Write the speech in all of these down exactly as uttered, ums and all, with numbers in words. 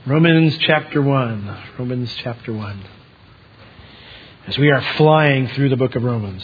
Romans chapter one. Romans chapter one. As we are flying through the book of Romans.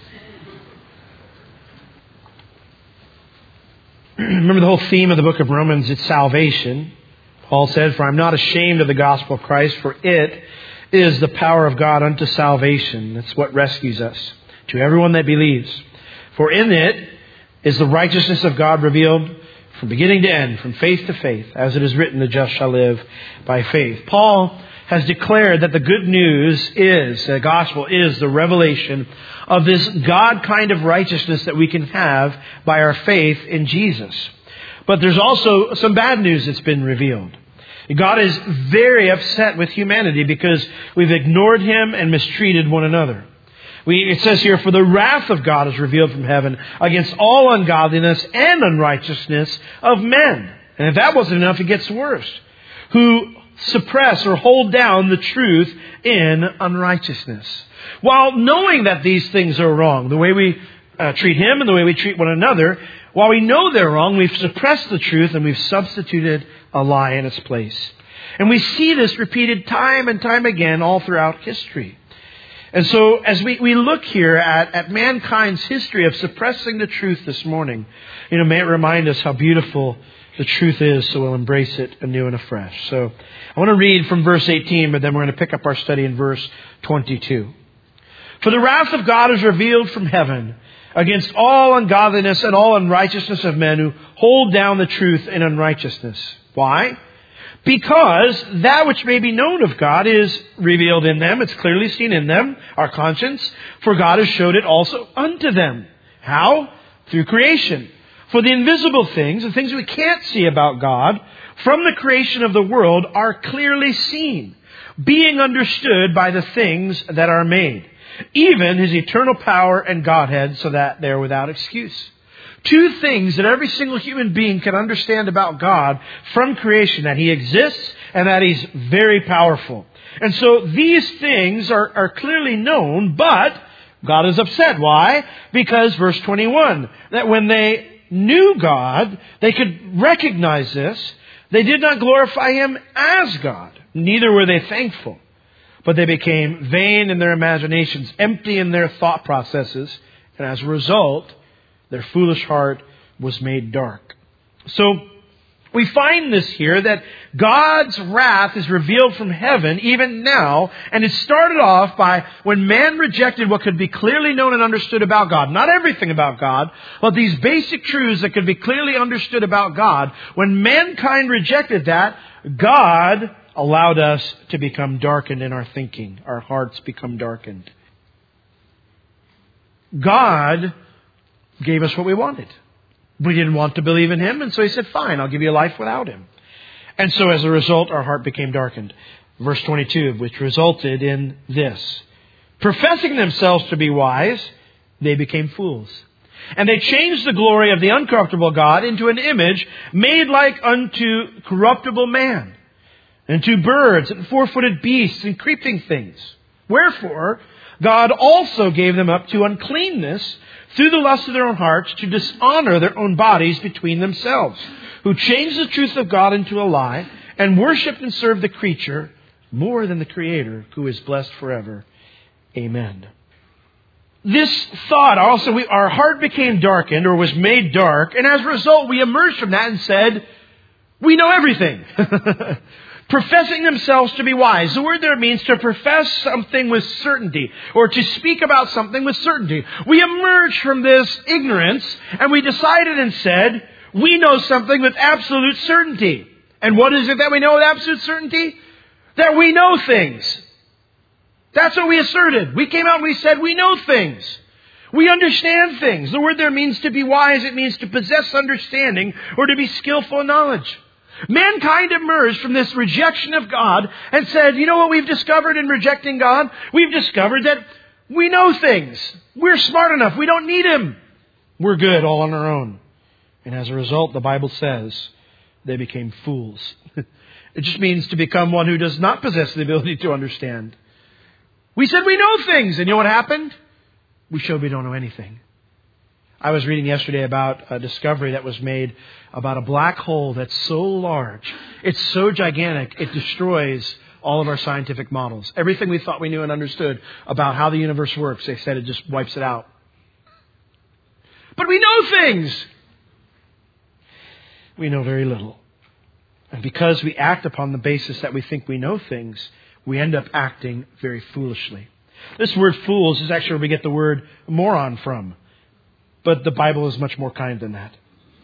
Remember the whole theme of the book of Romans, it's salvation. Paul said, "For I'm not ashamed of the gospel of Christ, for it is the power of God unto salvation." That's what rescues us. To everyone that believes. For in it is the righteousness of God revealed from beginning to end, from faith to faith, as it is written, the just shall live by faith. Paul has declared that the good news is, the gospel is the revelation of this God kind of righteousness that we can have by our faith in Jesus. But there's also some bad news that's been revealed. God is very upset with humanity because we've ignored Him and mistreated one another. We, it says here, "For the wrath of God is revealed from heaven against all ungodliness and unrighteousness of men." And if that wasn't enough, it gets worse. "Who suppress or hold down the truth in unrighteousness." While knowing that these things are wrong, the way we uh, treat Him and the way we treat one another, while we know they're wrong, we've suppressed the truth and we've substituted a lie in its place. And we see this repeated time and time again all throughout history. And so as we, we look here at, at mankind's history of suppressing the truth this morning, you know, may it remind us how beautiful the truth is, so we'll embrace it anew and afresh. So I want to read from verse eighteen, but then we're going to pick up our study in verse twenty-two. "For the wrath of God is revealed from heaven against all ungodliness and all unrighteousness of men who hold down the truth in unrighteousness." Why? "Because that which may be known of God is revealed in them." It's clearly seen in them, our conscience. "For God has showed it also unto them." How? Through creation. "For the invisible things, the things we can't see about God, from the creation of the world are clearly seen, being understood by the things that are made, even His eternal power and Godhead, so that they are without excuse." Two things that every single human being can understand about God from creation: that He exists and that He's very powerful. And so these things are, are clearly known, but God is upset. Why? Because verse twenty-one, that when they knew God, they could recognize this. They did not glorify Him as God, neither were they thankful. But they became vain in their imaginations, empty in their thought processes, and as a result, their foolish heart was made dark. So we find this here, that God's wrath is revealed from heaven even now. And it started off by when man rejected what could be clearly known and understood about God. Not everything about God, but these basic truths that could be clearly understood about God. When mankind rejected that, God allowed us to become darkened in our thinking. Our hearts become darkened. God gave us what we wanted. We didn't want to believe in Him, and so He said, "Fine, I'll give you a life without Him." And so as a result, our heart became darkened. Verse twenty-two, which resulted in this: "Professing themselves to be wise, they became fools. And they changed the glory of the uncorruptible God into an image made like unto corruptible man, and to birds and four-footed beasts and creeping things. Wherefore, God also gave them up to uncleanness through the lust of their own hearts, to dishonor their own bodies between themselves, who changed the truth of God into a lie, and worshipped and served the creature more than the Creator, who is blessed forever. Amen." This thought also, we, our heart became darkened, or was made dark, and as a result, we emerged from that and said, "We know everything." Professing themselves to be wise. The word there means to profess something with certainty, or to speak about something with certainty. We emerged from this ignorance and we decided and said, we know something with absolute certainty. And what is it that we know with absolute certainty? That we know things. That's what we asserted. We came out and we said, we know things. We understand things. The word there means to be wise. It means to possess understanding, or to be skillful in knowledge. Mankind emerged from this rejection of God and said, you know what we've discovered in rejecting God? We've discovered that we know things. We're smart enough. We don't need Him. We're good all on our own. And as a result, the Bible says, they became fools. It just means to become one who does not possess the ability to understand. We said we know things. And you know what happened? We showed we don't know anything. I was reading yesterday about a discovery that was made about a black hole that's so large, it's so gigantic, it destroys all of our scientific models. Everything we thought we knew and understood about how the universe works, they said it just wipes it out. But we know things. We know very little. And because we act upon the basis that we think we know things, we end up acting very foolishly. This word fools is actually where we get the word moron from. But the Bible is much more kind than that.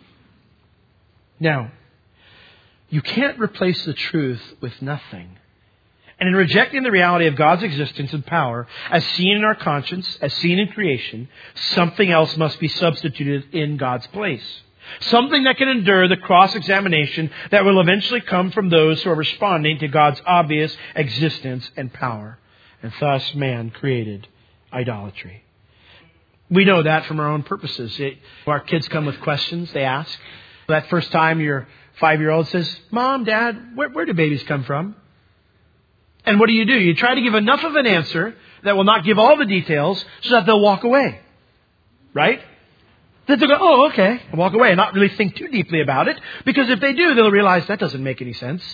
Now, you can't replace the truth with nothing. And in rejecting the reality of God's existence and power, as seen in our conscience, as seen in creation, something else must be substituted in God's place. Something that can endure the cross-examination that will eventually come from those who are responding to God's obvious existence and power. And thus man created idolatry. We know that from our own purposes. It, our kids come with questions, they ask. That first time your five-year-old says, Mom, Dad, where, where do babies come from? And what do you do? You try to give enough of an answer that will not give all the details so that they'll walk away. Right? That they'll go, oh, okay, and walk away and not really think too deeply about it. Because if they do, they'll realize that doesn't make any sense.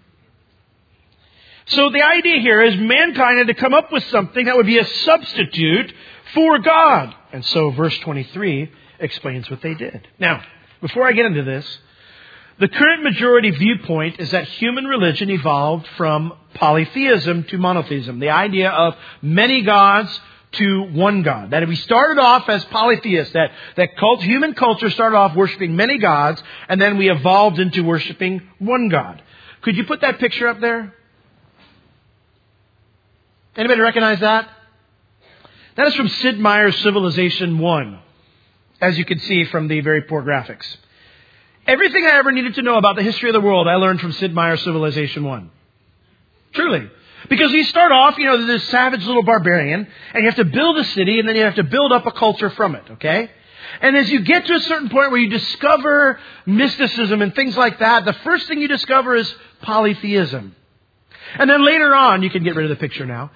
So the idea here is mankind had to come up with something that would be a substitute for God. And so verse twenty-three explains what they did. Now, before I get into this, the current majority viewpoint is that human religion evolved from polytheism to monotheism. The idea of many gods to one God. That we started off as polytheists, that, that cult, human culture started off worshiping many gods, and then we evolved into worshiping one God. Could you put that picture up there? Anybody recognize that? That is from Sid Meier's Civilization one, as you can see from the very poor graphics. Everything I ever needed to know about the history of the world, I learned from Sid Meier's Civilization one. Truly. Because you start off, you know, this savage little barbarian, and you have to build a city, and then you have to build up a culture from it, okay? And as you get to a certain point where you discover mysticism and things like that, the first thing you discover is polytheism. And then later on, you can get rid of the picture now.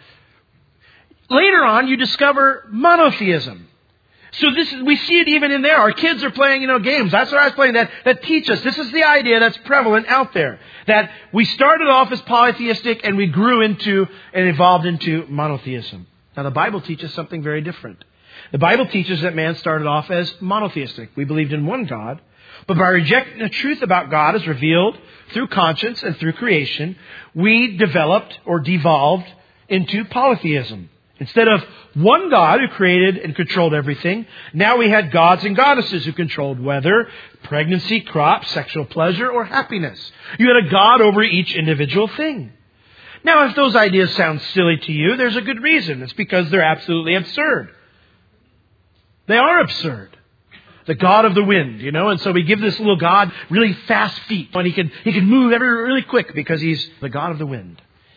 Later on, you discover monotheism. So this is, we see it even in there. Our kids are playing, you know, games. That's what I was playing that, that teach us. This is the idea that's prevalent out there. That we started off as polytheistic and we grew into and evolved into monotheism. Now the Bible teaches something very different. The Bible teaches that man started off as monotheistic. We believed in one God. But by rejecting the truth about God as revealed through conscience and through creation, we developed or devolved into polytheism. Instead of one God who created and controlled everything, now we had gods and goddesses who controlled weather, pregnancy, crops, sexual pleasure, or happiness. You had a God over each individual thing. Now, if those ideas sound silly to you, there's a good reason. It's because they're absolutely absurd. They are absurd. The God of the wind, you know, and so we give this little God really fast feet. And he can, he can move every, really quick because he's the God of the wind.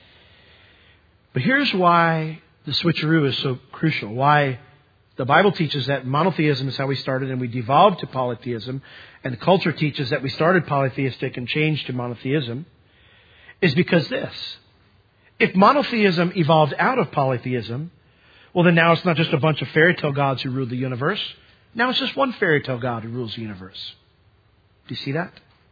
But here's why the switcheroo is so crucial. Why the Bible teaches that monotheism is how we started and we devolved to polytheism. And the culture teaches that we started polytheistic and changed to monotheism. Is because this. If monotheism evolved out of polytheism, well then now it's not just a bunch of fairy tale gods who rule the universe. Now it's just one fairy tale God who rules the universe. Do you see that?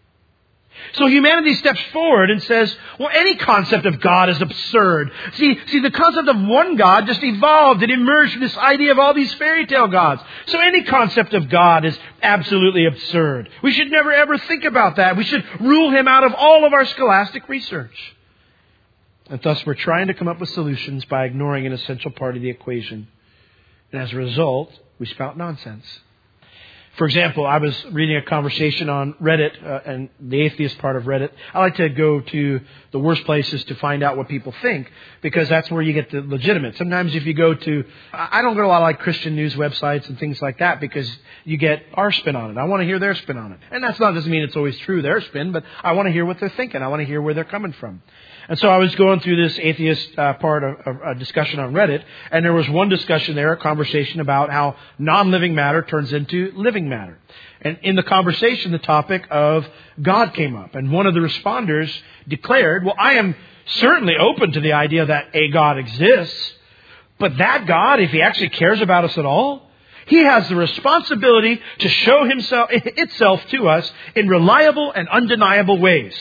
So humanity steps forward and says, well, any concept of God is absurd. See, see, the concept of one God just evolved and emerged from this idea of all these fairy tale gods. So any concept of God is absolutely absurd. We should never ever think about that. We should rule him out of all of our scholastic research. And thus we're trying to come up with solutions by ignoring an essential part of the equation. And as a result, we spout nonsense. For example, I was reading a conversation on Reddit, uh, and the atheist part of Reddit. I like to go to the worst places to find out what people think, because that's where you get the legitimate. Sometimes if you go to, I don't go to a lot of like Christian news websites and things like that, because you get our spin on it. I want to hear their spin on it. And that's not, doesn't mean it's always true, their spin, but I want to hear what they're thinking. I want to hear where they're coming from. And so I was going through this atheist uh, part of, of a discussion on Reddit, and there was one discussion there, a conversation about how non-living matter turns into living matter. And in the conversation, the topic of God came up. And one of the responders declared, well, I am certainly open to the idea that a God exists, but that God, if he actually cares about us at all, He has the responsibility to show himself itself to us in reliable and undeniable ways.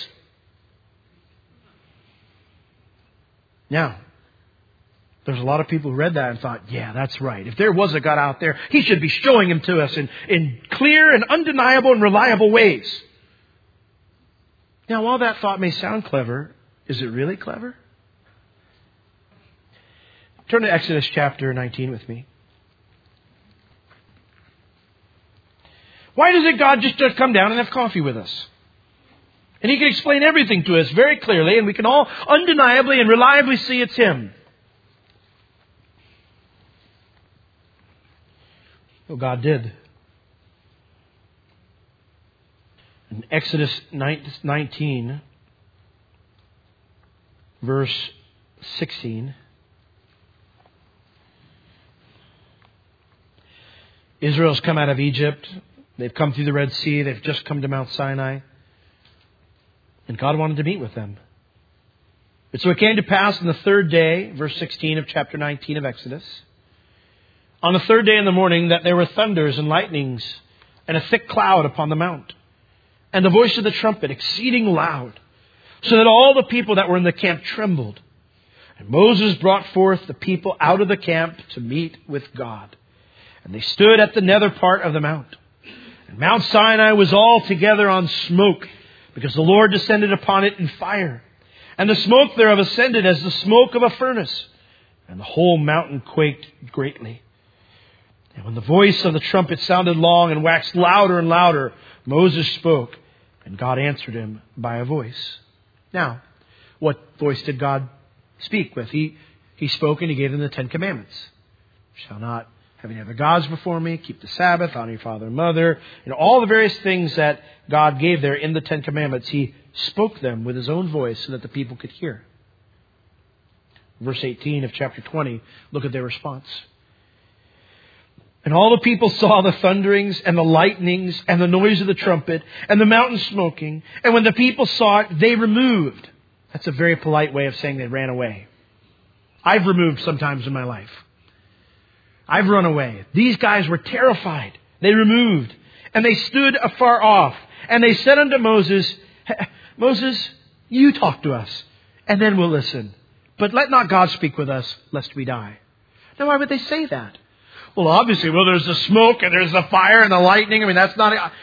Now, there's a lot of people who read that and thought, yeah, that's right. If there was a God out there, He should be showing Him to us in, in clear and undeniable and reliable ways. Now, while that thought may sound clever, is it really clever? Turn to Exodus chapter nineteen with me. Why doesn't God just, just come down and have coffee with us? And He can explain everything to us very clearly, and we can all undeniably and reliably see it's Him. Well, God did. In Exodus nineteen, verse sixteen, Israel's come out of Egypt. They've come through the Red Sea. They've just come to Mount Sinai. And God wanted to meet with them. And so it came to pass on the third day, verse sixteen of chapter nineteen of Exodus, on the third day in the morning, that there were thunders and lightnings and a thick cloud upon the mount, and the voice of the trumpet exceeding loud, so that all the people that were in the camp trembled. And Moses brought forth the people out of the camp to meet with God. And they stood at the nether part of the mount. And Mount Sinai was altogether on smoke, because the Lord descended upon it in fire. And the smoke thereof ascended as the smoke of a furnace. And the whole mountain quaked greatly. And when the voice of the trumpet sounded long and waxed louder and louder, Moses spoke, and God answered him by a voice. Now, what voice did God speak with? He, he spoke and He gave them the Ten Commandments. Shall not have any other gods before me, keep the Sabbath, honor your father and mother. You know, all the various things that God gave there in the Ten Commandments, He spoke them with His own voice so that the people could hear. Verse eighteen of chapter twenty, look at their response. And all the people saw the thunderings and the lightnings and the noise of the trumpet and the mountain smoking. And when the people saw it, they removed. That's a very polite way of saying they ran away. I've removed sometimes in my life. I've run away. These guys were terrified. They removed. And they stood afar off. And they said unto Moses, Moses, you talk to us, and then we'll listen. But let not God speak with us, lest we die. Now, why would they say that? Well, obviously, well, there's the smoke and there's the fire and the lightning. I mean, that's not... A...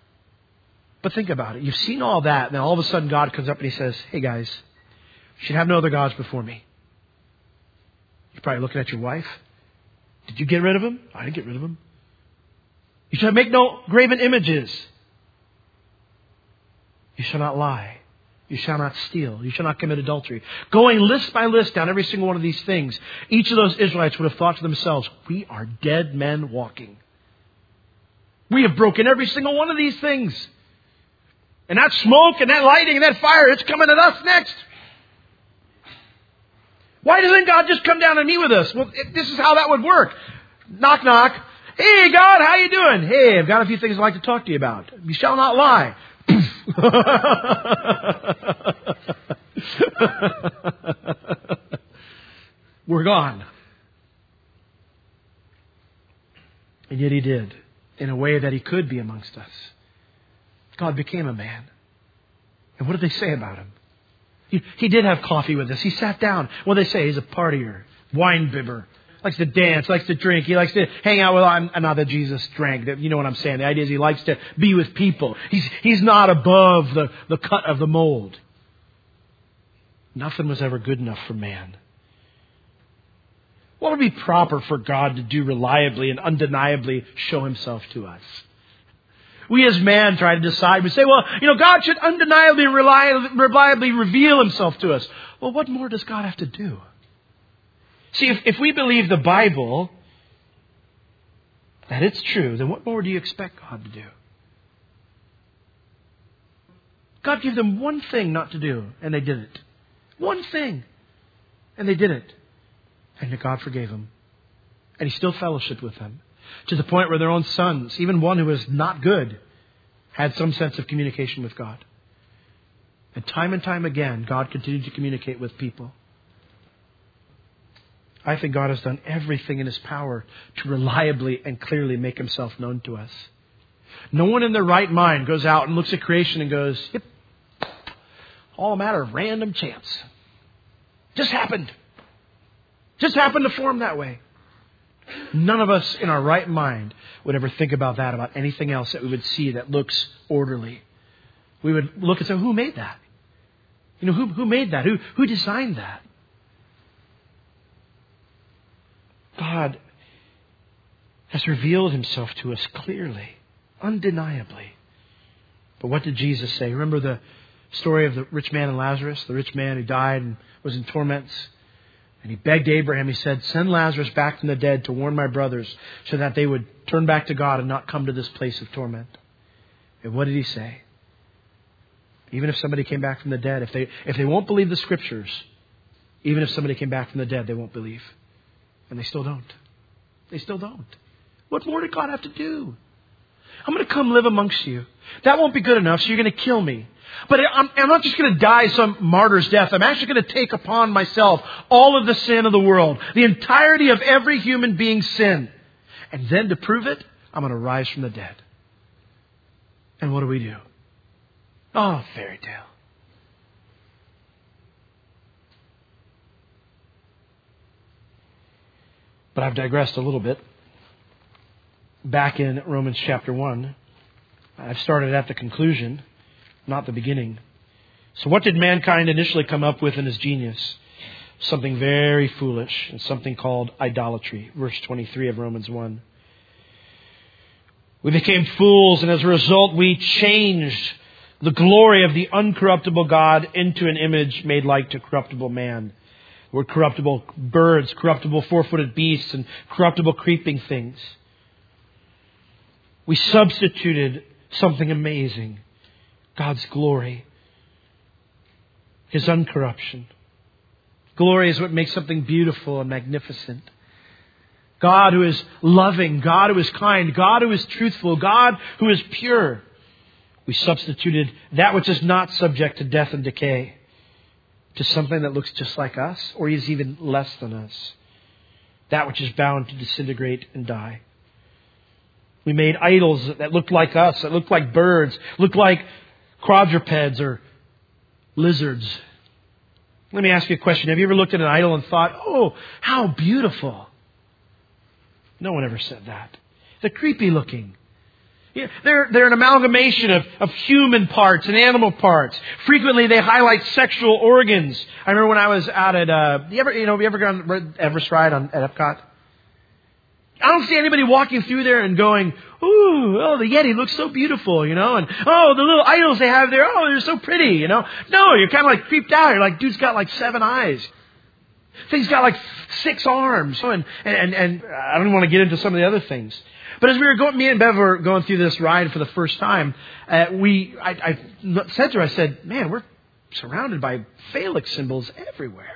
But think about it. You've seen all that. Now, all of a sudden, God comes up and He says, hey, guys, you should have no other gods before me. You're probably looking at your wife. Did you get rid of him? I didn't get rid of him. You shall make no graven images. You shall not lie. You shall not steal. You shall not commit adultery. Going list by list down every single one of these things, each of those Israelites would have thought to themselves, we are dead men walking. We have broken every single one of these things. And that smoke and that lighting and that fire, it's coming at us next. Why doesn't God just come down and meet with us? Well, it, this is how that would work. Knock, knock. Hey, God, how you doing? Hey, I've got a few things I'd like to talk to you about. You shall not lie. We're gone. And yet He did, in a way that He could be amongst us. God became a man. And what did they say about Him? He, he did have coffee with us. He sat down. What do they say? He's a partier, wine bibber. Likes to dance, likes to drink. He likes to hang out with, I'm, not that Jesus drank. You know what I'm saying. The idea is He likes to be with people. He's, he's not above the, the cut of the mold. Nothing was ever good enough for man. What would be proper for God to do reliably and undeniably show Himself to us? We as man try to decide. We say, well, you know, God should undeniably, reliably, reliably reveal Himself to us. Well, what more does God have to do? See, if, if we believe the Bible, that it's true, then what more do you expect God to do? God gave them one thing not to do, and they did it. One thing, and they did it. And God forgave them. And He still fellowshiped with them. To the point where their own sons, even one who was not good, had some sense of communication with God. And time and time again, God continued to communicate with people. I think God has done everything in His power to reliably and clearly make Himself known to us. No one in their right mind goes out and looks at creation and goes, yep, all a matter of random chance. Just happened. Just happened to form that way. None of us in our right mind would ever think about that, about anything else that we would see that looks orderly. We would look and say, who made that? You know, who, who made that? Who, who designed that? God has revealed Himself to us clearly, undeniably. But what did Jesus say? Remember the story of the rich man and Lazarus, the rich man who died and was in torments? And he begged Abraham, he said, send Lazarus back from the dead to warn my brothers so that they would turn back to God and not come to this place of torment. And what did he say? Even if somebody came back from the dead, if they if they won't believe the Scriptures, even if somebody came back from the dead, they won't believe. And they still don't. They still don't. What more did God have to do? I'm going to come live amongst you. That won't be good enough, so you're going to kill me. But I'm, I'm not just going to die some martyr's death. I'm actually going to take upon myself all of the sin of the world, the entirety of every human being's sin. And then to prove it, I'm going to rise from the dead. And what do we do? Oh, fairy tale. But I've digressed a little bit. Back in Romans chapter one, I've started at the conclusion, not the beginning. So what did mankind initially come up with in his genius? Something very foolish, and something called idolatry. Verse twenty-three of Romans one. We became fools, and as a result we changed the glory of the uncorruptible God into an image made like to corruptible man. We're corruptible birds, corruptible four-footed beasts, and corruptible creeping things. We substituted something amazing. God's glory. His uncorruption. Glory is what makes something beautiful and magnificent. God who is loving, God who is kind, God who is truthful, God who is pure. We substituted that which is not subject to death and decay to something that looks just like us, or is even less than us. That which is bound to disintegrate and die. We made idols that looked like us, that looked like birds, looked like quadrupeds or lizards. Let me ask you a question. Have you ever looked at an idol and thought, oh, how beautiful? No one ever said that. They're creepy looking. Yeah, they're, they're an amalgamation of, of human parts and animal parts. Frequently they highlight sexual organs. I remember when I was out at, uh, you ever, you know, have you ever gone Everest ride on, at Epcot? I don't see anybody walking through there and going, ooh, oh, the Yeti looks so beautiful, you know, and oh, the little idols they have there, oh, they're so pretty, you know. No, you're kind of like creeped out. You're like, dude's got like seven eyes. Thing's got like six arms. And, and, and I don't want to get into some of the other things. But as we were going, me and Bev were going through this ride for the first time, uh, we, I, I said to her, I said, man, we're surrounded by phallic symbols everywhere.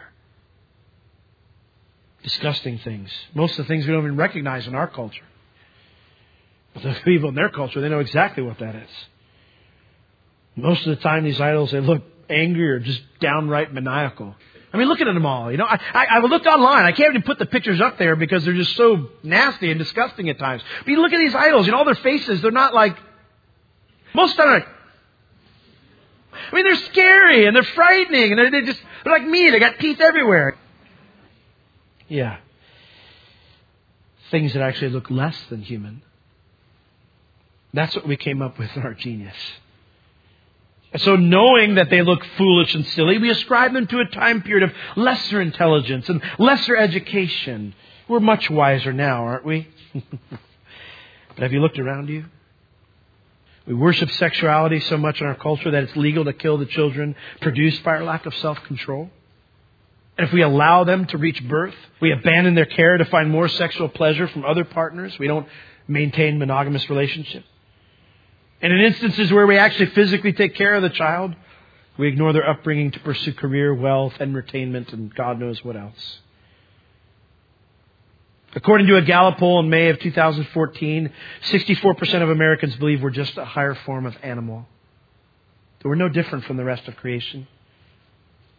Disgusting things. Most of the things we don't even recognize in our culture. But the people in their culture, they know exactly what that is. Most of the time, these idols, they look angry or just downright maniacal. I mean, look at them all. You know, I, I, I looked online. I can't even put the pictures up there because they're just so nasty and disgusting at times. But you look at these idols, you know, all their faces, they're not like, most of them are like, I mean, they're scary and they're frightening and they're, they're just, they're like me. They got teeth everywhere. Yeah. Things that actually look less than human. That's what we came up with in our genius. And so knowing that they look foolish and silly, we ascribe them to a time period of lesser intelligence and lesser education. We're much wiser now, aren't we? But have you looked around you? We worship sexuality so much in our culture that it's legal to kill the children produced by our lack of self-control. And if we allow them to reach birth, we abandon their care to find more sexual pleasure from other partners. We don't maintain monogamous relationships. And in instances where we actually physically take care of the child, we ignore their upbringing to pursue career, wealth, entertainment, and God knows what else. According to a Gallup poll in May of two thousand fourteen, sixty-four percent of Americans believe we're just a higher form of animal. That we're no different from the rest of creation.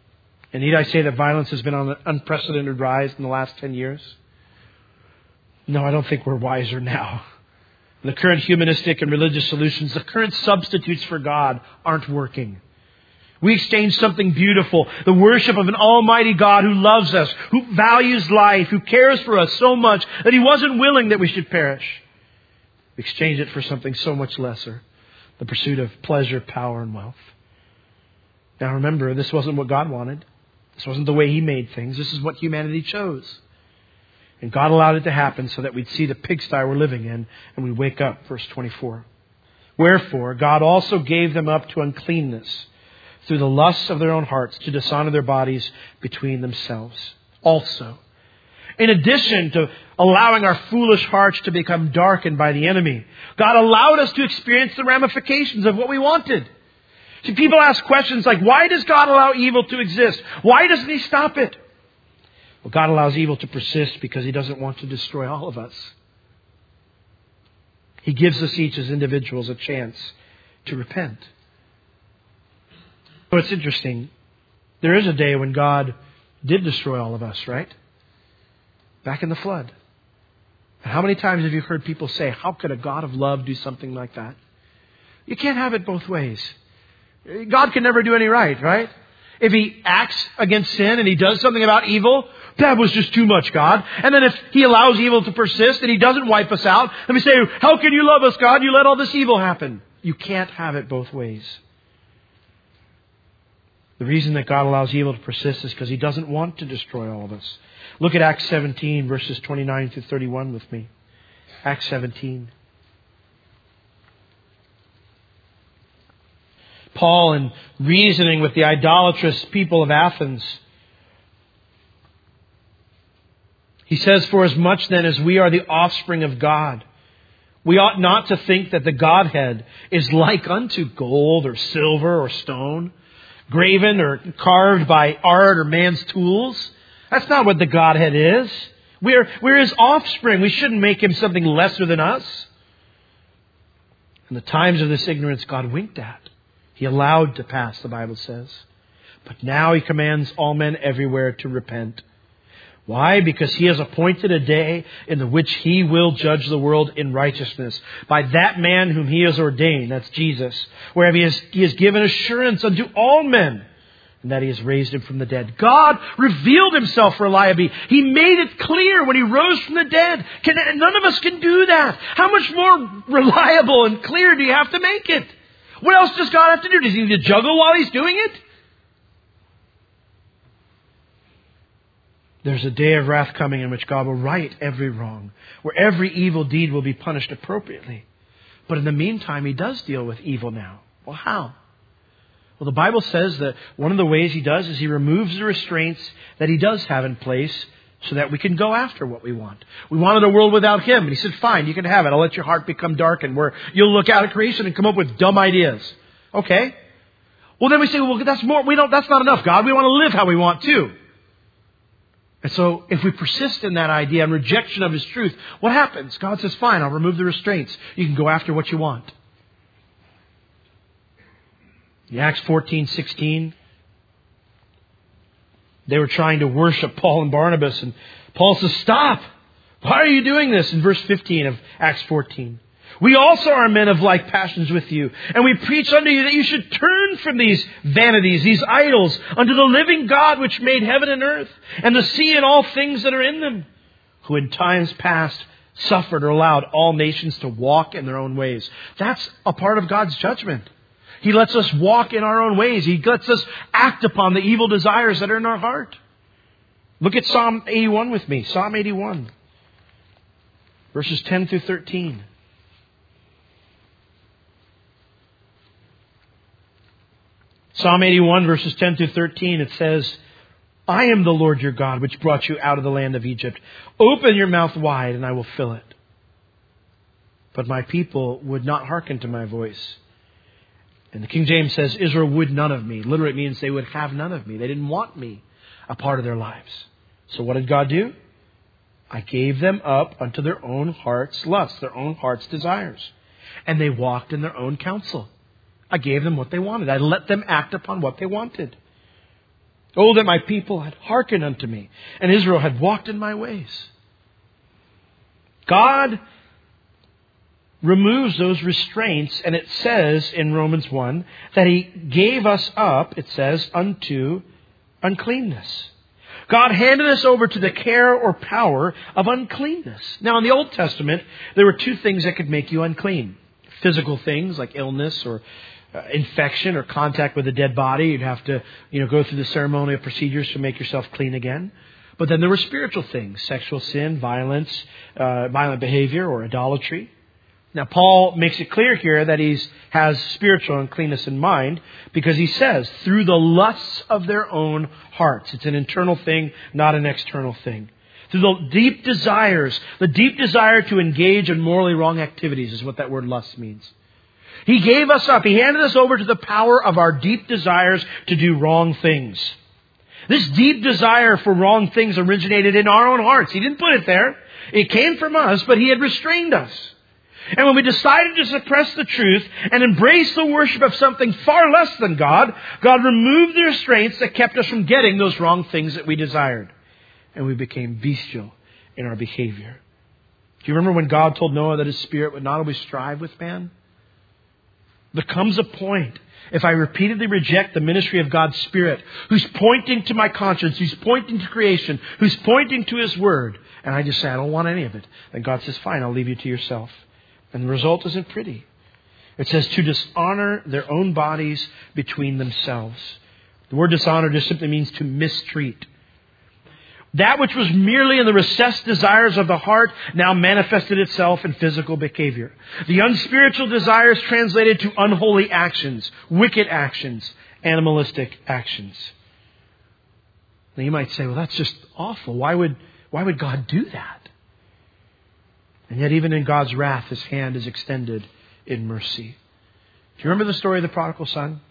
And need I say that violence has been on an unprecedented rise in the last ten years? No, I don't think we're wiser now. The current humanistic and religious solutions, the current substitutes for God, aren't working. We exchange something beautiful, the worship of an almighty God who loves us, who values life, who cares for us so much that He wasn't willing that we should perish. We exchange it for something so much lesser, the pursuit of pleasure, power, and wealth. Now remember, this wasn't what God wanted. This wasn't the way He made things. This is what humanity chose. And God allowed it to happen so that we'd see the pigsty we're living in and we wake up. Verse twenty-four. Wherefore, God also gave them up to uncleanness through the lusts of their own hearts to dishonor their bodies between themselves. Also, in addition to allowing our foolish hearts to become darkened by the enemy, God allowed us to experience the ramifications of what we wanted. See, people ask questions like, why does God allow evil to exist? Why doesn't He stop it? Well, God allows evil to persist because He doesn't want to destroy all of us. He gives us each as individuals a chance to repent. But it's interesting. There is a day when God did destroy all of us, right? Back in the flood. And how many times have you heard people say, how could a God of love do something like that? You can't have it both ways. God can never do any right, right? If He acts against sin and He does something about evil, that was just too much, God. And then if He allows evil to persist and He doesn't wipe us out, let me say, how can you love us, God? You let all this evil happen. You can't have it both ways. The reason that God allows evil to persist is because He doesn't want to destroy all of us. Look at Acts seventeen, verses twenty-nine through thirty-one with me. Acts seventeen. Paul, in reasoning with the idolatrous people of Athens, he says, for as much then as we are the offspring of God, we ought not to think that the Godhead is like unto gold or silver or stone, graven or carved by art or man's tools. That's not what the Godhead is. We're, we're His offspring. We shouldn't make Him something lesser than us. And the times of this ignorance God winked at. He allowed to pass, the Bible says. But now He commands all men everywhere to repent. Why? Because He has appointed a day in the which He will judge the world in righteousness by that man whom He has ordained, that's Jesus, whereof He has, he has given assurance unto all men, and that He has raised Him from the dead. God revealed Himself reliably. He made it clear when He rose from the dead. Can, none of us can do that. How much more reliable and clear do you have to make it? What else does God have to do? Does He need to juggle while He's doing it? There's a day of wrath coming in which God will right every wrong, where every evil deed will be punished appropriately. But in the meantime, He does deal with evil now. Well, how? Well, the Bible says that one of the ways He does is He removes the restraints that He does have in place so that we can go after what we want. We wanted a world without Him. And He said, fine, you can have it. I'll let your heart become darkened where you'll look out at creation and come up with dumb ideas. Okay. Well, then we say, well, that's more, we don't, that's not enough, God. We want to live how we want to. And so if we persist in that idea and rejection of His truth, what happens? God says, fine, I'll remove the restraints. You can go after what you want. In Acts fourteen sixteen, they were trying to worship Paul and Barnabas. And Paul says, stop. Why are you doing this? In verse fifteen of Acts fourteen. We also are men of like passions with you. And we preach unto you that you should turn from these vanities, these idols, unto the living God which made heaven and earth, and the sea and all things that are in them, who in times past suffered or allowed all nations to walk in their own ways. That's a part of God's judgment. He lets us walk in our own ways. He lets us act upon the evil desires that are in our heart. Look at Psalm eighty-one with me. Psalm eighty-one. Verses ten through thirteen. Psalm eighty-one, verses ten through thirteen, it says, I am the Lord your God, which brought you out of the land of Egypt. Open your mouth wide, and I will fill it. But my people would not hearken to my voice. And the King James says, Israel would none of me. Literally, it means they would have none of me. They didn't want me a part of their lives. So what did God do? I gave them up unto their own heart's lusts, their own heart's desires. And they walked in their own counsel. I gave them what they wanted. I let them act upon what they wanted. Oh, that my people had hearkened unto me, and Israel had walked in my ways. God removes those restraints, and it says in Romans one that He gave us up, it says, unto uncleanness. God handed us over to the care or power of uncleanness. Now, in the Old Testament, there were two things that could make you unclean. Physical things like illness or uh, infection or contact with a dead body. You'd have to, you know, go through the ceremonial procedures to make yourself clean again. But then there were spiritual things, sexual sin, violence, uh, violent behavior, or idolatry. Now, Paul makes it clear here that he has spiritual uncleanness in mind because he says, through the lusts of their own hearts. It's an internal thing, not an external thing. Through the deep desires, the deep desire to engage in morally wrong activities is what that word lust means. He gave us up. He handed us over to the power of our deep desires to do wrong things. This deep desire for wrong things originated in our own hearts. He didn't put it there. It came from us, but He had restrained us. And when we decided to suppress the truth and embrace the worship of something far less than God, God removed the restraints that kept us from getting those wrong things that we desired. And we became bestial in our behavior. Do you remember when God told Noah that his spirit would not always strive with man? There comes a point, if I repeatedly reject the ministry of God's Spirit, who's pointing to my conscience, who's pointing to creation, who's pointing to His Word, and I just say, I don't want any of it, then God says, fine, I'll leave you to yourself. And the result isn't pretty. It says to dishonor their own bodies between themselves. The word dishonor just simply means to mistreat. That which was merely in the recessed desires of the heart now manifested itself in physical behavior. The unspiritual desires translated to unholy actions, wicked actions, animalistic actions. Now you might say, well, that's just awful. Why would, why would God do that? And yet even in God's wrath, His hand is extended in mercy. Do you remember the story of the prodigal son?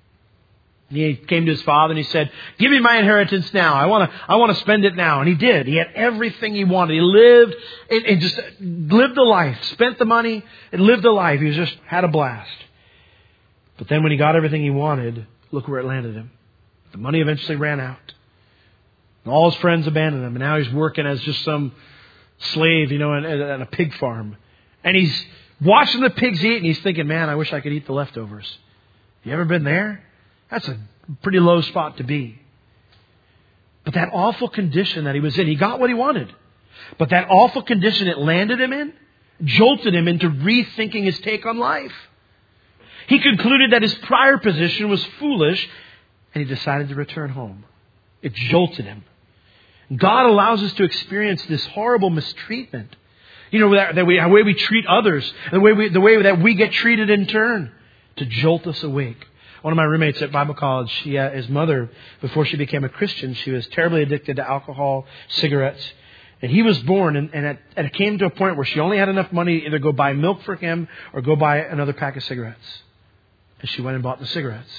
He came to his father and he said, give me my inheritance now. I want to I want to spend it now. And he did. He had everything he wanted. He lived and, and just lived a life, spent the money and lived a life. He was just had a blast. But then when he got everything he wanted, look where it landed him. The money eventually ran out. And all his friends abandoned him. And now he's working as just some slave, you know, at, at a pig farm. And he's watching the pigs eat and he's thinking, man, I wish I could eat the leftovers. You ever been there? That's a pretty low spot to be. But that awful condition that he was in, he got what he wanted. But that awful condition it landed him in, jolted him into rethinking his take on life. He concluded that his prior position was foolish, and he decided to return home. It jolted him. God allows us to experience this horrible mistreatment. You know, that, that we, the way we treat others, the way, we, the way that we get treated in turn, to jolt us awake. One of my roommates at Bible college, she, uh, his mother, before she became a Christian, she was terribly addicted to alcohol, cigarettes. And he was born, and, and, it, and it came to a point where she only had enough money to either go buy milk for him or go buy another pack of cigarettes. And she went and bought the cigarettes.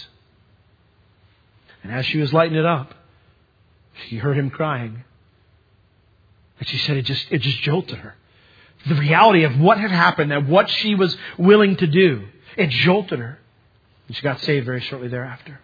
And as she was lighting it up, she heard him crying. And she said it just it just jolted her. The reality of what had happened and what she was willing to do, it jolted her. And she got saved very shortly thereafter.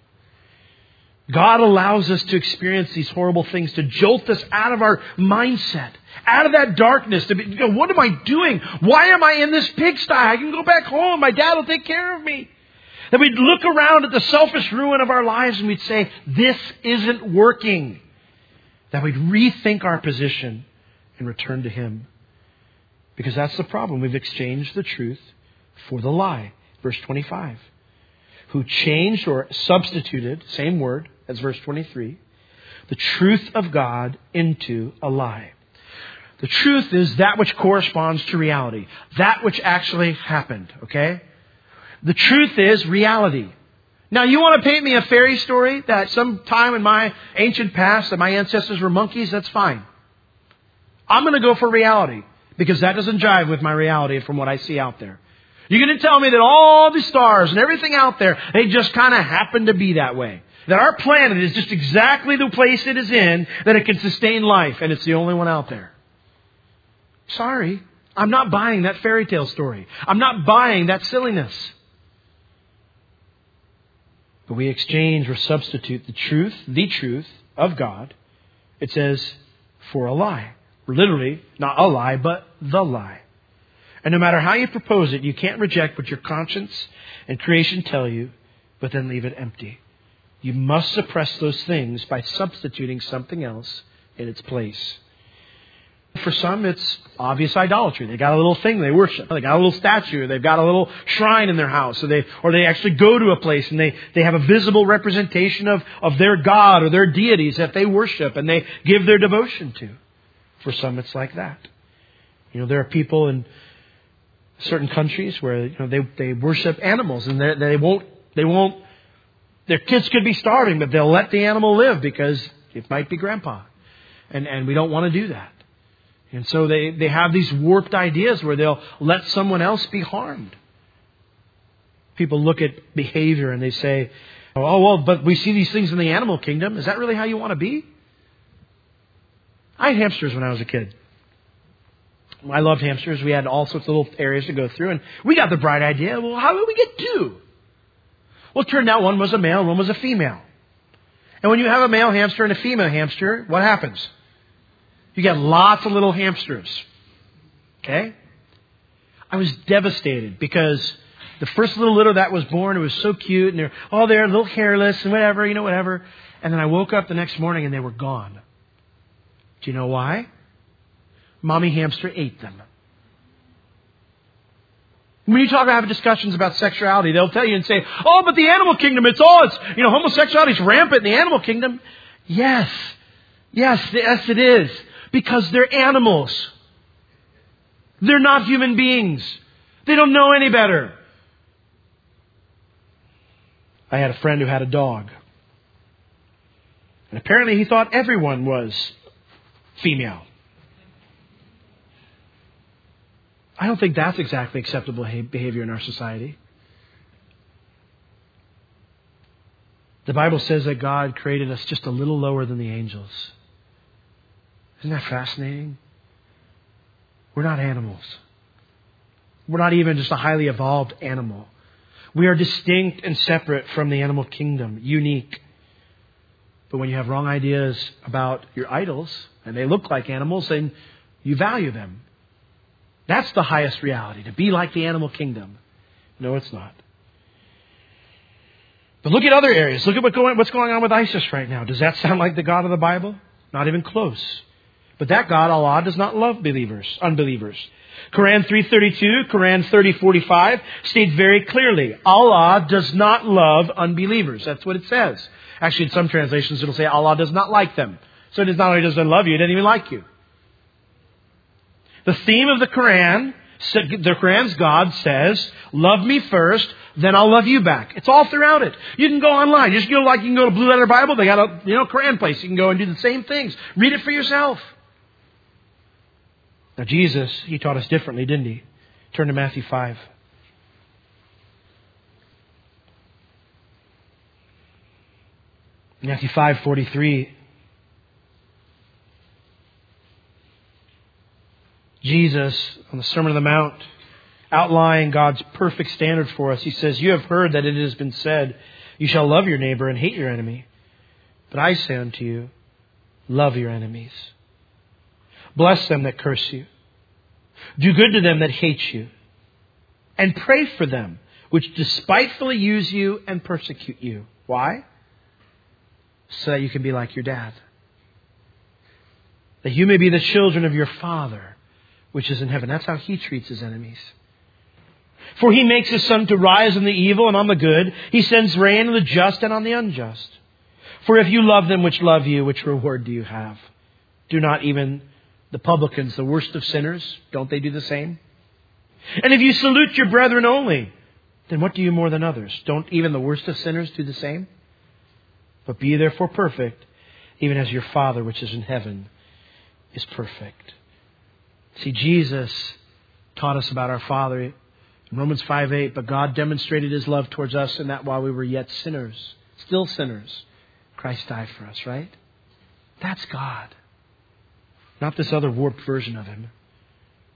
God allows us to experience these horrible things to jolt us out of our mindset, out of that darkness. To be, you know, what am I doing? Why am I in this pigsty? I can go back home. My dad will take care of me. That we'd look around at the selfish ruin of our lives and we'd say, this isn't working. That we'd rethink our position and return to Him. Because that's the problem. We've exchanged the truth for the lie. Verse twenty-five. Who changed or substituted, same word as verse twenty-three, the truth of God into a lie. The truth is that which corresponds to reality. That which actually happened, okay? The truth is reality. Now, you want to paint me a fairy story that sometime in my ancient past that my ancestors were monkeys? That's fine. I'm going to go for reality because that doesn't jive with my reality from what I see out there. You're going to tell me that all the stars and everything out there, they just kind of happen to be that way. That our planet is just exactly the place it is in, that it can sustain life, and it's the only one out there. Sorry, I'm not buying that fairy tale story. I'm not buying that silliness. But we exchange or substitute the truth, the truth of God, it says, for a lie. Literally, not a lie, but the lie. And no matter how you propose it, you can't reject what your conscience and creation tell you, but then leave it empty. You must suppress those things by substituting something else in its place. For some, it's obvious idolatry. They got a little thing they worship. They got a little statue. They've got a little shrine in their house. Or they, or they actually go to a place and they, they have a visible representation of, of their God or their deities that they worship and they give their devotion to. For some, it's like that. You know, there are people in certain countries where, you know, they, they worship animals and they, they won't, they won't, their kids could be starving, but they'll let the animal live because it might be grandpa. And, and we don't want to do that. And so they, they have these warped ideas where they'll let someone else be harmed. People look at behavior and they say, oh, well, but we see these things in the animal kingdom. Is that really how you want to be? I had hamsters when I was a kid. I loved hamsters. We had all sorts of little areas to go through. And we got the bright idea, well, how did we get two? Well, it turned out one was a male and one was a female. And when you have a male hamster and a female hamster, what happens? You get lots of little hamsters. Okay? I was devastated because the first little litter that was born, it was so cute. And they're all there, a little hairless and whatever, you know, whatever. And then I woke up the next morning and they were gone. Do you know why? Mommy hamster ate them. When you talk about having discussions about sexuality, they'll tell you and say, oh, but the animal kingdom, it's all, it's, you know, homosexuality is rampant in the animal kingdom. Yes. Yes, yes it is. Because they're animals. They're not human beings. They don't know any better. I had a friend who had a dog. And apparently he thought everyone was female. I don't think that's exactly acceptable behavior in our society. The Bible says that God created us just a little lower than the angels. Isn't that fascinating? We're not animals. We're not even just a highly evolved animal. We are distinct and separate from the animal kingdom, unique. But when you have wrong ideas about your idols, and they look like animals, then you value them. That's the highest reality, to be like the animal kingdom. No, it's not. But look at other areas. Look at what going, what's going on with ISIS right now. Does that sound like the God of the Bible? Not even close. But that God, Allah, does not love believers, unbelievers. Quran three thirty-two, Quran thirty forty-five states very clearly, Allah does not love unbelievers. That's what it says. Actually, in some translations, it'll say Allah does not like them. So it is not only does not love you, it doesn't even like you. The theme of the Quran, the Quran's God says, love me first, then I'll love you back. It's all throughout it. You can go online. You just go like you can go to Blue Letter Bible. They got a you know Quran place. You can go and do the same things. Read it for yourself. Now Jesus, He taught us differently, didn't He? Turn to Matthew five. Matthew five forty-three. Jesus, on the Sermon on the Mount, outlining God's perfect standard for us, He says, you have heard that it has been said, you shall love your neighbor and hate your enemy. But I say unto you, love your enemies. Bless them that curse you. Do good to them that hate you. And pray for them which despitefully use you and persecute you. Why? So that you can be like your dad. That you may be the children of your Father which is in heaven. That's how He treats His enemies. For He makes His sun to rise on the evil and on the good. He sends rain on the just and on the unjust. For if you love them which love you, which reward do you have? Do not even the publicans, the worst of sinners, don't they do the same? And if you salute your brethren only, then what do you more than others? Don't even the worst of sinners do the same? But be therefore perfect, even as your Father which is in heaven is perfect. See, Jesus taught us about our Father in Romans five eight, but God demonstrated His love towards us in that while we were yet sinners, still sinners, Christ died for us, right? That's God. Not this other warped version of Him.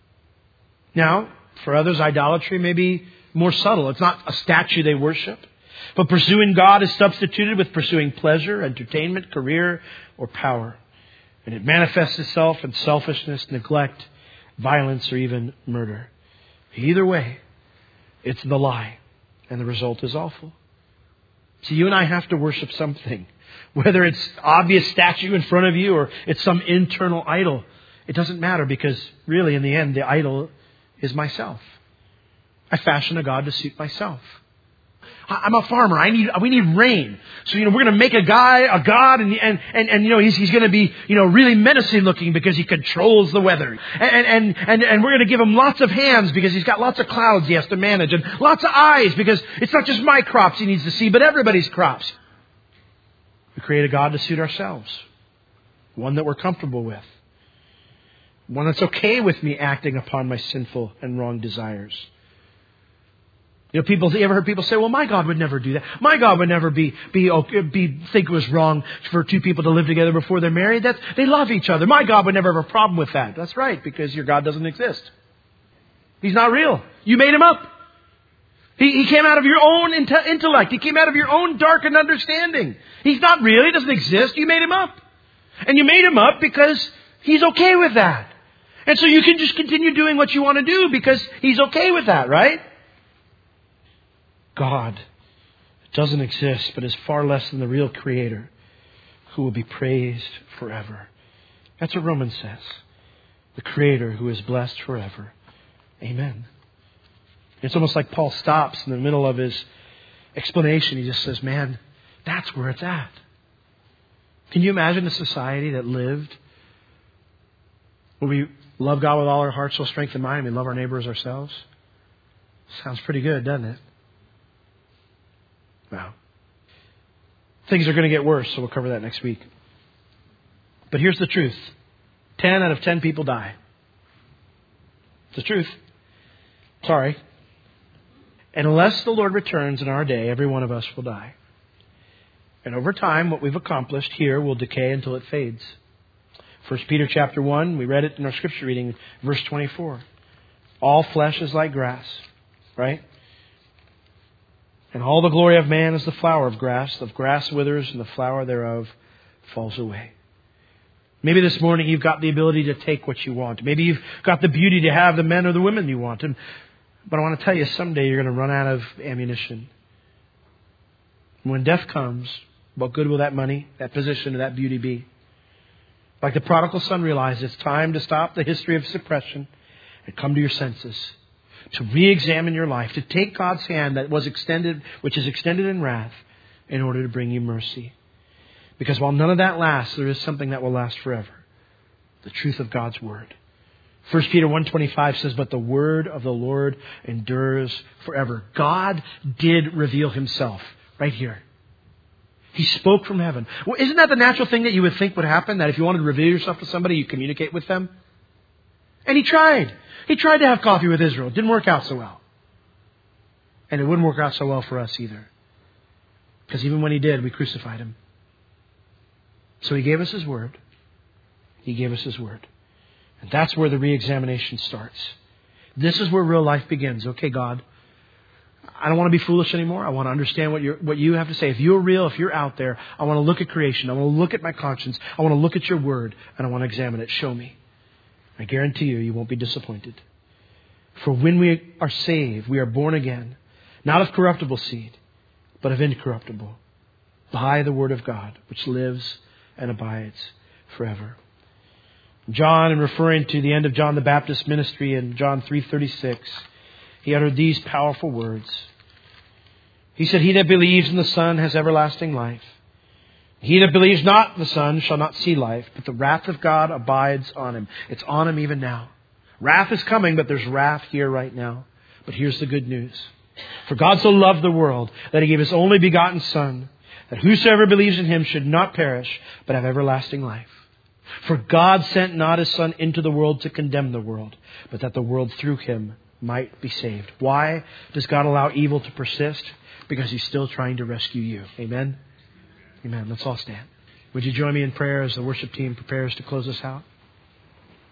Now, for others, idolatry may be more subtle. It's not a statue they worship. But pursuing God is substituted with pursuing pleasure, entertainment, career, or power. And it manifests itself in selfishness, neglect, violence, or even murder. Either way, it's the lie. And the result is awful. See, you and I have to worship something. Whether it's obvious statue in front of you or it's some internal idol. It doesn't matter because really in the end the idol is myself. I fashion a God to suit myself. I'm a farmer. I need, we need rain. So, you know, we're going to make a guy, a God, and, and, and, and you know, he's, he's going to be, you know, really menacing looking because he controls the weather. And, and, and, and we're going to give him lots of hands because he's got lots of clouds he has to manage and lots of eyes because it's not just my crops he needs to see, but everybody's crops. We create a God to suit ourselves. One that we're comfortable with. One that's okay with me acting upon my sinful and wrong desires. You know, people, you ever heard people say, well, my God would never do that. My God would never be, be, be, think it was wrong for two people to live together before they're married. That's, they love each other. My God would never have a problem with that. That's right, because your God doesn't exist. He's not real. You made him up. He, he came out of your own inte- intellect. He came out of your own darkened understanding. He's not real. He doesn't exist. You made him up. And you made him up because he's okay with that. And so you can just continue doing what you want to do because he's okay with that, right? God doesn't exist, but is far less than the real Creator who will be praised forever. That's what Romans says. The Creator who is blessed forever. Amen. It's almost like Paul stops in the middle of his explanation. He just says, man, that's where it's at. Can you imagine a society that lived where we love God with all our heart, soul, strength, and mind, and we love our neighbor as ourselves? Sounds pretty good, doesn't it? Wow. Things are going to get worse, so we'll cover that next week. But here's the truth. Ten out of ten people die. It's the truth. Sorry. And unless the Lord returns in our day, every one of us will die. And over time, what we've accomplished here will decay until it fades. First Peter chapter one, we read it in our scripture reading, verse twenty-four. All flesh is like grass, right? And all the glory of man is the flower of grass. The grass withers and the flower thereof falls away. Maybe this morning you've got the ability to take what you want. Maybe you've got the beauty to have the men or the women you want. And, but I want to tell you, someday you're going to run out of ammunition. When death comes, what good will that money, that position, or that beauty be? Like the prodigal son realized, it's time to stop the history of suppression and come to your senses. To re-examine your life, to take God's hand that was extended, which is extended in wrath, in order to bring you mercy. Because while none of that lasts, there is something that will last forever. The truth of God's Word. First Peter one twenty-five says, but the word of the Lord endures forever. God did reveal Himself right here. He spoke from heaven. Well, isn't that the natural thing that you would think would happen? That if you wanted to reveal yourself to somebody, you communicate with them? And He tried. He tried to have coffee with Israel. It didn't work out so well. And it wouldn't work out so well for us either. Because even when He did, we crucified Him. So He gave us His Word. He gave us His Word. And that's where the re-examination starts. This is where real life begins. Okay, God, I don't want to be foolish anymore. I want to understand what you what you have to say. If you're real, if you're out there, I want to look at creation. I want to look at my conscience. I want to look at your Word. And I want to examine it. Show me. I guarantee you, you won't be disappointed. For when we are saved, we are born again, not of corruptible seed, but of incorruptible, by the Word of God, which lives and abides forever. John, in referring to the end of John the Baptist's ministry in John three thirty-six, he uttered these powerful words. He said, he that believes in the Son has everlasting life. He that believes not the Son shall not see life, but the wrath of God abides on him. It's on him even now. Wrath is coming, but there's wrath here right now. But here's the good news. For God so loved the world that He gave His only begotten Son, that whosoever believes in Him should not perish, but have everlasting life. For God sent not His Son into the world to condemn the world, but that the world through Him might be saved. Why does God allow evil to persist? Because He's still trying to rescue you. Amen? Amen. Let's all stand. Would you join me in prayer as the worship team prepares to close us out?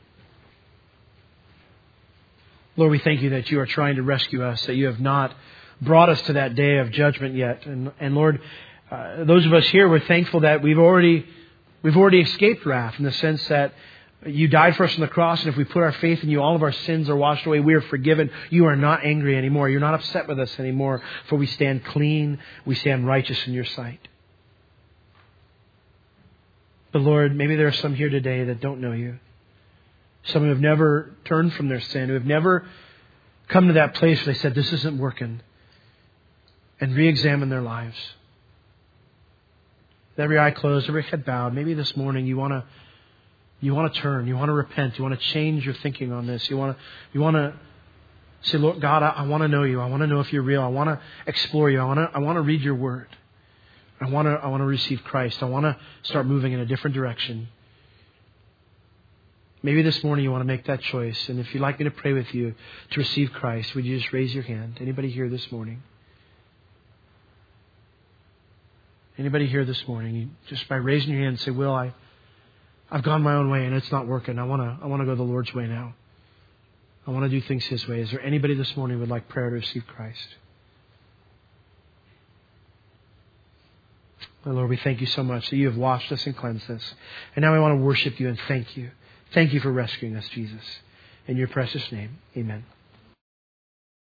Lord, we thank You that You are trying to rescue us, that You have not brought us to that day of judgment yet. And, and Lord, uh, those of us here, we're thankful that we've already we've already escaped wrath in the sense that You died for us on the cross, and if we put our faith in You, all of our sins are washed away. We are forgiven. You are not angry anymore. You're not upset with us anymore, for we stand clean. We stand righteous in Your sight. But Lord, maybe there are some here today that don't know You. Some who have never turned from their sin, who have never come to that place where they said, this isn't working, and re-examine their lives. With every eye closed, every head bowed, maybe this morning you want to you want to turn, you want to repent, you want to change your thinking on this. You want to you want to say, Lord God, I, I want to know You. I want to know if You're real. I want to explore You. I want to I want to read Your Word. I want to I want to receive Christ. I want to start moving in a different direction. Maybe this morning you want to make that choice. And if you'd like me to pray with you to receive Christ, would you just raise your hand? Anybody here this morning? Anybody here this morning? You, just by raising your hand, say, Will, I, I've gone my own way and it's not working. I want to I want to go the Lord's way now. I want to do things His way. Is there anybody this morning who would like prayer to receive Christ? Oh, Lord, we thank You so much that You have washed us and cleansed us. And now we want to worship You and thank You. Thank You for rescuing us, Jesus. In Your precious name, amen.